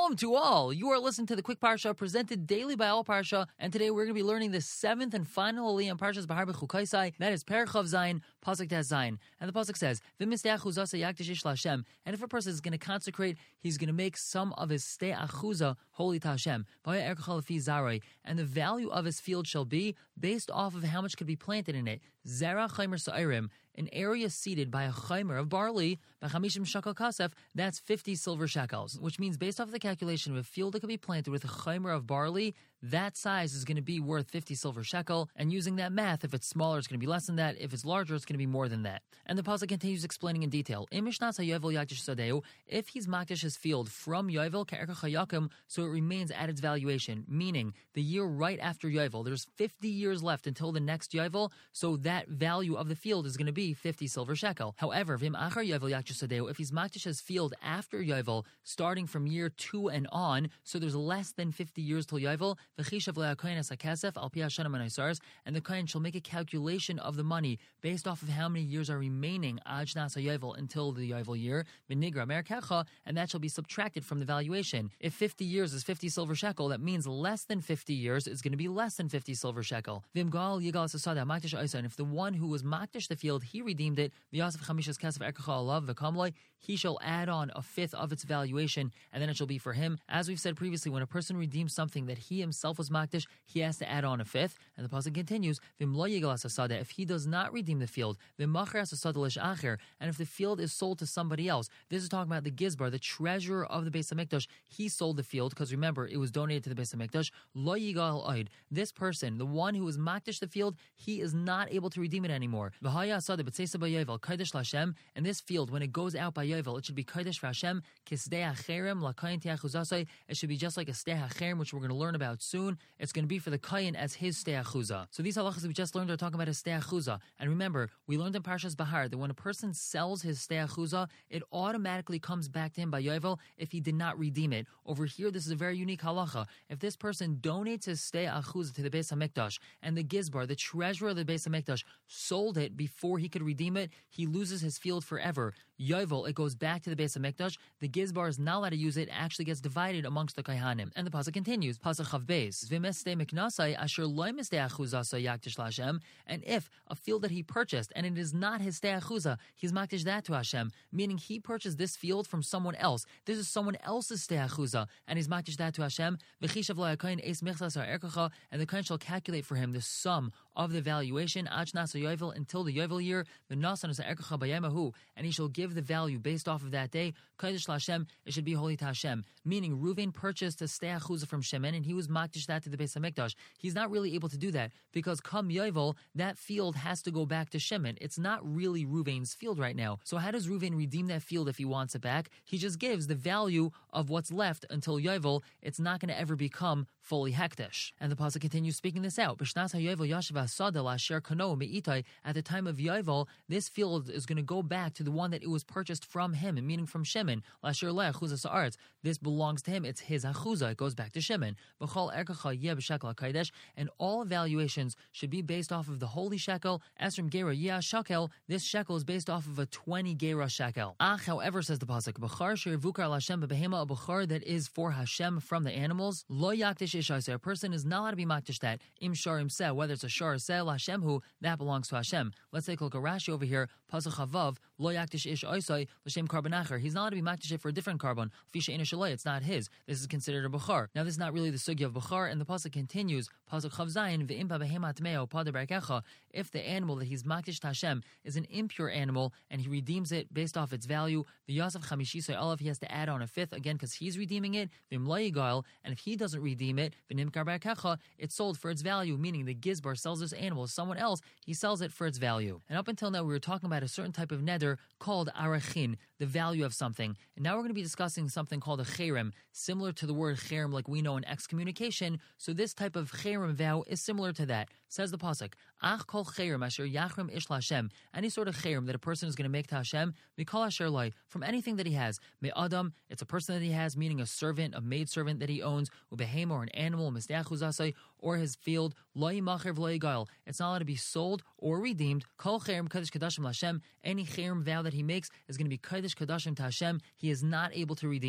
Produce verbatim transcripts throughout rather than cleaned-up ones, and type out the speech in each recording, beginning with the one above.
Shalom to all. You are listening to the Quick Parsha presented daily by All Parsha, and today we're going to be learning the seventh and final aliyah in Parshas Bahar B'chukaisai. That is Perek Chav Zayin, Pasuk Tes Zayin, and the pasuk says, "V'mistei achuzasa yakdish ish laHashem." And if a person is going to consecrate, he's going to make some of his stei achuza holy to Hashem. V'haya erkacha lefi zaroi, and the value of his field shall be based off of how much could be planted in it. Zera chaymer sa'irim, an area seeded by a chaymer of barley, b'chamishim shekel kasef, that's fifty silver shekels, which means based off the calculation of a field that could be planted with a chaymer of barley, that size is going to be worth fifty silver shekel, and using that math, if it's smaller, it's going to be less than that, if it's larger, it's going to be more than that. And the pasuk continues explaining in detail, if he's makdish his field from Yovel ka'erka chayakim, so it remains at its valuation, meaning the year right after Yovel, there's fifty years left until the next Yovel, so that value of the field is going to be fifty silver shekel. However, if he's makdish his field after Yovel, starting from year two and on, so there's less than fifty years till Yovel, and the kohen shall make a calculation of the money based off of how many years are remaining until the Yovel year, and that shall be subtracted from the valuation. If fifty years is fifty silver shekel, that means less than fifty years is going to be less than fifty silver shekel. And if the one who was makdish the field, he redeemed it, he shall add on a fifth of its valuation, and then it shall be for him. As we've said previously, when a person redeems something that he himself was makdish, he has to add on a fifth. And the pasuk continues, if he does not redeem the field, and if the field is sold to somebody else, this is talking about the gizbar, the treasurer of the Beis HaMikdash, he sold the field, because remember, it was donated to the Beis HaMikdash. Lo yigal oid, this person, the one who was makdish the field, he is not able to redeem it anymore. And this field, when it goes out by Yovel, it should be kodesh for Hashem, it should be just like a stei hacherem, which we're going to learn about soon. It's going to be for the kohen as his stei achuza. So these halachas that we just learned are talking about a stei achuza. And remember, we learned in Parshas Bahar that when a person sells his stei achuza, it automatically comes back to him by Yovel if he did not redeem it. Over here, this is a very unique halacha. If this person donates his stei achuza to the Beis HaMikdash, and the gizbar, the treasurer of the Beis HaMikdash, sold it before he could redeem it, he loses his field forever. Yovel, it goes back to the Beis HaMikdash. The gizbar is not allowed to use it. It actually gets divided amongst the kohanim. And the pasuk continues, pasuk chav beis, v'mestei miknasai asher lo mestei achuzasa yakdish laHashem. And if a field that he purchased and it is not his stei achuza, he's makdish that to Hashem, meaning he purchased this field from someone else. This is someone else's stei achuza, and he's makdish that to Hashem. V'chishav lo hakohen eis michsas ha'erkacha, and the kohen shall calculate for him the sum of the valuation achnas Yovel until the Yovel year. The nasan is ha'erkacha bayemahu, and he shall give the value based off of that day. Kodesh laHashem, it should be holy to Hashem. Meaning, Reuven purchased a stei achuza from Shemen, and he was makdish that to the Beis HaMikdash. He's not really able to do that because come Yovel, that field has to go back to Shemen. It's not really Reuven's field right now. So how does Reuven redeem that field if he wants it back? He just gives the value of what's left until Yovel. It's not going to ever become fully hektish. And the pasuk continues speaking this out. At the time of Yovel, this field is going to go back to the one that it was purchased from him, meaning from Shemen. This belongs to him. It's his achuza. It goes back to Shemen. And all evaluations should be based off of the holy shekel. As from Gera Yah Shekel, this shekel is based off of a twenty Gera shekel. Ach, however, says the pasuk, B'char she'irvukar l'Hashem b'behema, a b'char that is for Hashem from the animals. Lo yakdish ishai, a person is not allowed to be makdish that. Im shar im seh, whether it's a shar seh l'Hashem hu, that belongs to Hashem. Let's take a look at Rashi over here. Pasuk chavav, lo yakdish ish oisai l'shem karban acher. He's not allowed to be makdish it for a different carbon. Fisha ina shaloi, it's not his. This is considered a b'char. Now, this is not really the sugya of b'char, and the pasuk continues. Pasuk chav zayin ve'impa behema tmeo pada b'rakecha. If the animal that he's makdish to Hashem is an impure animal and he redeems it based off its value, the yasaf chamishisay olav, he has to add on a fifth again because he's redeeming it. V'im lo yigal, and if he doesn't redeem it, v'nimkar b'rakecha, it's sold for its value. Meaning the gizbar sells this animal to someone else, he sells it for its value. And up until now, we were talking about a certain type of neder called arachin, the value of something. And now we're going to be discussing something called a cherem, similar to the word cherem like we know in excommunication. So this type of cherem vow is similar to that. Says the pasuk, Ach kol cherem asher yachrem ish Hashem. Any sort of cherem that a person is going to make to Hashem, mikol asher lai, from anything that he has. Me adam, it's a person that he has, meaning a servant, a maidservant that he owns, ubehem, or an animal, misteachuzasai, or his field, lo yimacher v'lo yigal. It's not allowed to be sold or redeemed. Kol cherem kadosh kadashim Hashem. Any cherem vow that he makes is going to be kadosh kadashim to Hashem. He is not able to redeem it.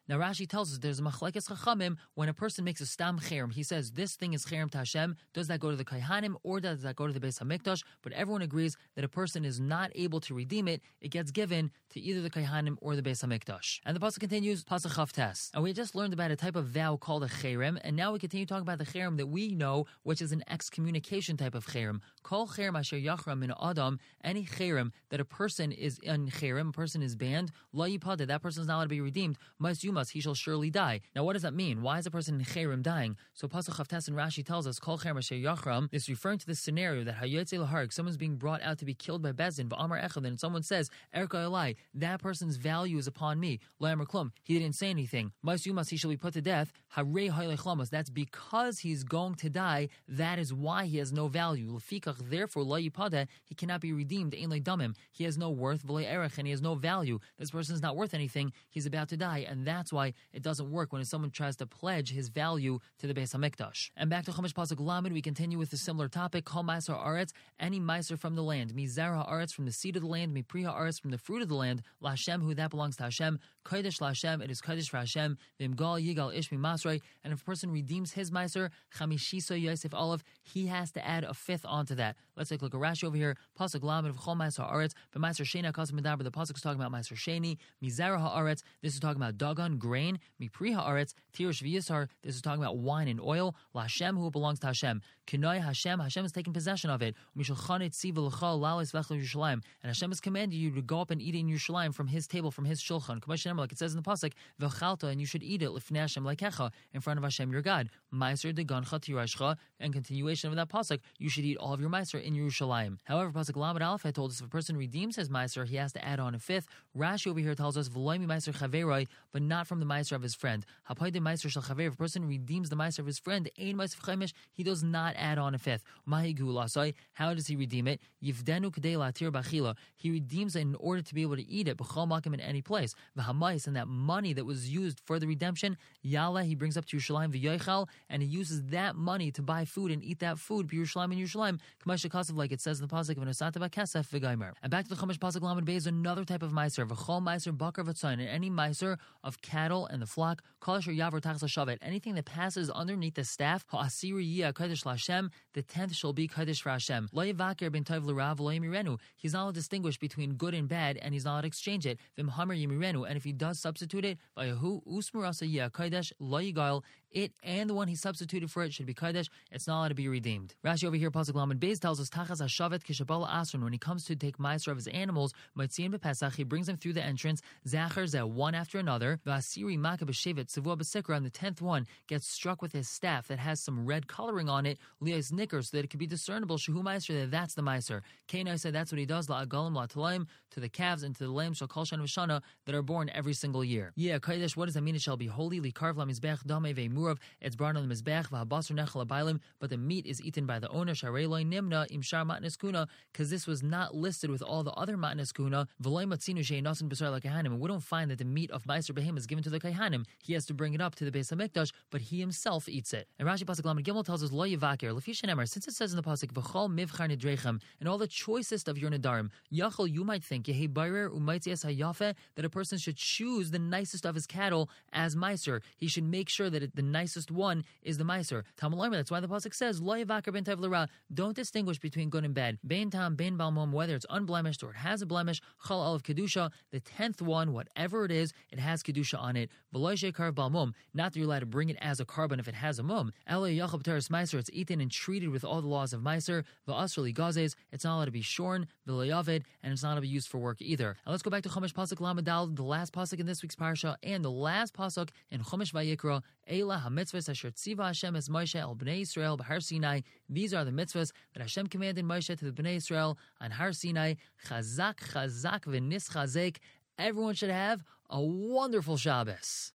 Now Rashi tells us there's a machlekes chachamim when a person makes a stam cherem. He says this thing is cherem to Hashem. Does that go to the Kohanim or does that go to the Beis Hamikdash? But everyone agrees that a person is not able to redeem it. It gets given to either the Kohanim or the Beis Hamikdash. And the pasuk continues, pasuk Chaf Tes. And we just learned about a type of vow called a cherem, and now we continue talking about the cherem that we know, which is an excommunication type of cherem. Kol cherem asher yachram min adam, any cherem that a person is in cherem, a person is banned, lo yipada, that person is not allowed to be redeemed, mas yumas, he shall surely die. Now what does that mean? Why is a person in cherem dying? So pasuk Chaf Tes and Rashi tells us, kol cherem asher yachram, is referring to this scenario that hayotze laharg, someone's being brought out to be killed by Bezdin, v'amar echad, and someone says, erka elai, that person's value is upon me, lo amar klum, he didn't say anything, mas yumas, he shall be put to death, harei haylech, that's because he's going to die, that is why he has no value. Lefikach, therefore, lo yipada, he cannot be redeemed, ein le damim, he has no worth, v'le erech, and he has no value. This person is not worth anything, he's about to die, and that's why it doesn't work when someone tries to pledge his value to the Beis Hamikdash. And back to Chumash pasuk Lamed, we continue with a similar topic, kol ma'aser haaretz, any ma'aser from the land, mi zera haaretz, from the seed of the land, mi pri haaretz, from the fruit of the land, la Hashem, who that belongs to Hashem, kodesh la Hashem, it is kodesh for Hashem, v'imgal yigal ish mi masrei, and if a person redeems his ma'aser, chamishiso yosef olav, he has to add a fifth onto that. Let's take a look at Rashi over here. Pasuk Lamed of Chol Ma'aser Haaretz, but Ma'aser Sheni Akasim Medaber. The pasuk is talking about Ma'aser Sheni. Mizera Haaretz. This is talking about Dagon, grain. Mipri Haaretz. Tirish V'Yisar. This is talking about wine and oil. LaHashem, who belongs to Hashem. Kinoi Hashem. Hashem has taken possession of it. Mishulchanit Siva L'Chal Lales V'Echel Yerushalayim. And Hashem has commanded you to go up and eat it in Yerushalayim from His table, from His shulchan. Like it says in the pasuk, V'Chalta, and you should eat it L'fnei Hashem Lekecha, in front of Hashem your God. Ma'aser Degancha Tirashcha. And continuation of that pasuk, you should eat all of your ma'aser in Yerushalayim. However, pasuk Lamed Aleph had told us if a person redeems his ma'aser, he has to add on a fifth. Rashi over here tells us v'loy mi ma'aser chaveroi, but not from the ma'aser of his friend. Hapaydei ma'aser shel chaver. If a person redeems the ma'aser of his friend, ein ma'aser v'chaimish, he does not add on a fifth. Mahi gulasai. How does he redeem it? Yivdenu k'dei latir b'achila. He redeems it in order to be able to eat it b'chol makom, in any place. V'hamais, and that money that was used for the redemption, yala, he brings up to Yerushalayim v'yoichal, and he uses that money to buy food and eat that food b'Yerushalayim and Yerushalayim, k'mashe kasav, like it says in the pasuk of Nesata v'kesef v'gaimer. And back to the Chumash pasuk Lamed Beis, another type of ma'aser, v'chol ma'aser bakar v'tzayin, and any ma'aser of cattle and the flock, kol asher yavar tachas hashavet, anything that passes underneath the staff, ha'asiri yiyah kodesh l'Hashem, the tenth shall be kodesh for Hashem. Lo yivaker ben tov l'rav lo yimirenu. He's not allowed to distinguish between good and bad, and he's not allowed to exchange it. V'mhamer yimirenu, and if he does substitute it, v'yahu usmerasa yiyah kodesh lo yigail, it and the one he substituted for it should be kodesh. It's not allowed to be redeemed. Rashi over here, pasuk Lamed Beis, tells us tachas hashavet kishabala asron. When he comes to take ma'aser of his animals, mitzion bepesach, he brings them through the entrance, zacher zeh, one after another. V'asiri maka b'shevet tzivua b'sikra, and the tenth one gets struck with his staff that has some red coloring on it, lias nicker, so that it can be discernible shehu ma'aser, that that's the ma'aser. Kenai said that's what he does, la'agalim la'talayim, to the calves and to the lambs shall kol shana v'shana, that are born every single year. Yeah, kodesh, what does that mean? It shall be holy, likarv lamizbech dame ve'im. It's brought on the mizbech, v'habasar nechel abaylim, but the meat is eaten by the owner. Sharei loy nimna im shar matnes kuna, because this was not listed with all the other matnes kuna. V'loy matzinu she'inasin b'sar l'kahanim, and we don't find that the meat of ma'aser behim is given to the kahanim. He has to bring it up to the Beis Hamikdash, but he himself eats it. And Rashi pasuk Lamed Gimel tells us lo yivaker l'fishen emar, since it says in the pasuk v'chol mivchar nidrechem, and all the choicest of your nedarim, yachol, you might think yehi bayrer u'maitzias hayafe, that a person should choose the nicest of his cattle as ma'aser. He should make sure that it, the nicest one is the ma'aser. Tamalayim, that's why the pasuk says lo yivaker ben tov l'ra, don't distinguish between good and bad. Bein tam, bein balmum, whether it's unblemished or it has a blemish. Chal olav kedusha, the tenth one, whatever it is, it has kedusha on it. V'lo shekar balmum, not that you're allowed to bring it as a carbon if it has a mum. Elo yachal b'teres ma'aser, it's eaten and treated with all the laws of ma'aser. V'asr li gazes, it's not allowed to be shorn. V'lo yavid, and it's not allowed to be used for work either. Now let's go back to Chumash pasuk Lamed Daled, the last pasuk in this week's parsha, and the last pasuk in Chumash Vayikra. Eila ha-mitzvahs asher tziva Hashem es Moshe el bnei Yisrael b'Har Sinai. These are the mitzvahs that Hashem commanded Moshe to the bnei Yisrael on Har Sinai. Chazak, chazak, v'nis chazek. Everyone should have a wonderful Shabbos.